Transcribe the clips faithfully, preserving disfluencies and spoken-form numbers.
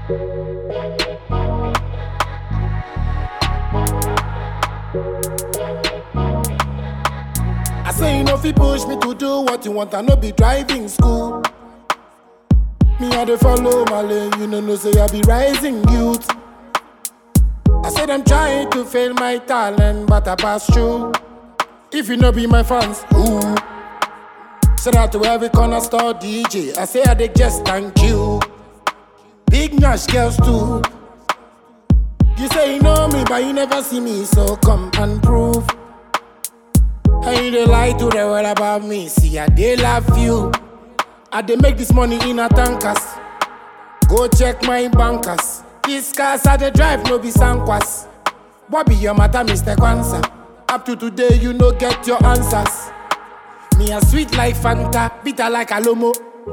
I say you know if you push me to do what you want, I no be driving school. Me I dey follow my lane, you know no say I be rising youth. I said I'm trying to fail my talent, but I pass through. If you no be my fans, ooh. Shout out to every corner store D J. I say I dey just thank you. Big Nash girls too. You say you know me, but you never see me, so come and prove. And you dey lie to the world about me. See, I dey love you. I dey make this money in a tankers. Go check my bankers. These cars I dey drive no be Sankwas. What be your matter, Mister Kwanzaa? Up to today you no get your answers. Me a sweet like Fanta, bitter like Alomo.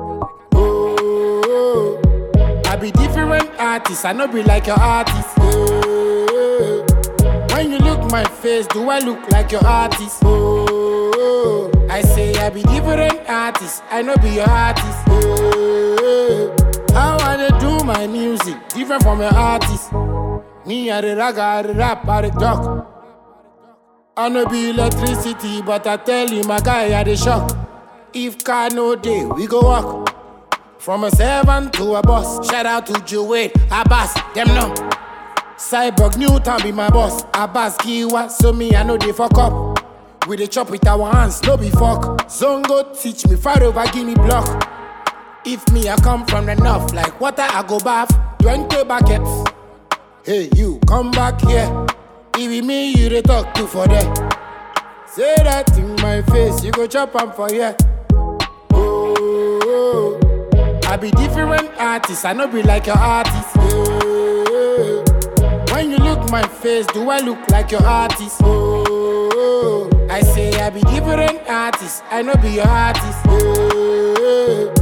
Oh, I be different artist, I no be like your artist. Oh, when you look my face, do I look like your artist? Oh, I say I be different artist, I no be your artist. Oh, how I dey do my music, different from your artist. Me I dey rag, I dey rap, I dey talk. I no be electricity, but I tell you my guy I dey shock. If car no day, we go walk. From a servant to a boss. Shout out to Joey, Abbas, them no. Cyborg Newton be my boss. Abbas Kiwa, so me I know they fuck up. We dey chop with our hands, no be fuck. Zongo teach me, far over give me block. If me I come from the north, like water I go bath. Twenty buckets. Hey you, come back here. If it me you dey talk to for there. Say that in my face, you go chop am for here. Oh, I be different artist, I no be like your artist. Oh, when you look my face, do I look like your artist? Oh, I say I be different artist, I no be your artist. Oh,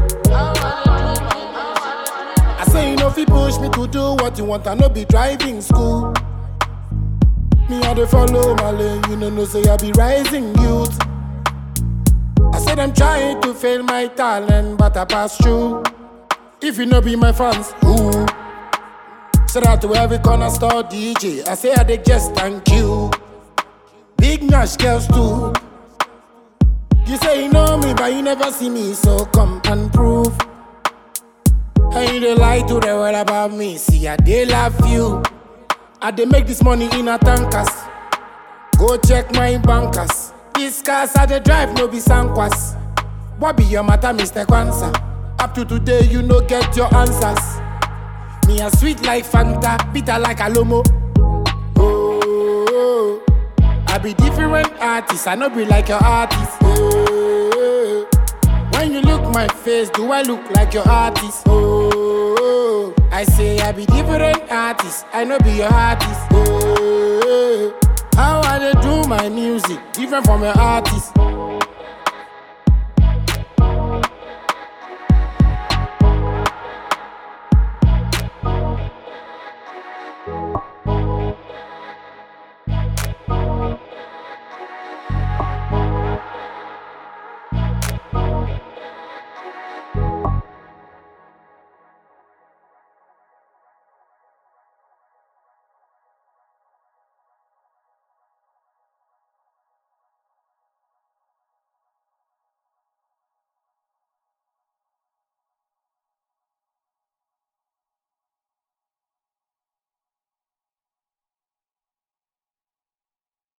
I say you know if you push me to do what you want, I no be driving school. Me I dey follow my lane, you know no say I be rising youth. I said I'm trying to fail my talent, but I pass through. If you no be my fans, ooh. Shout out to every corner store D J. I say I dey just thank you. Big Nash girls too. You say you know me, but you never see me, so come and prove. And you dey lie to the world about me. See, I dey love you. I dey make this money in a tankers. Go check my bankers. These cars I dey drive no be Sankwas. What be your matter, Mister Kwanzaa? Up to today you no get your answers. Me a sweet like Fanta, bitter like Alomo. Oh, I be different artist, I no be like your artist. Oh, when you look my face, do I look like your artist? Oh, I say I be different artist, I no be your artist. Oh, how I dey do my music, different from your artist.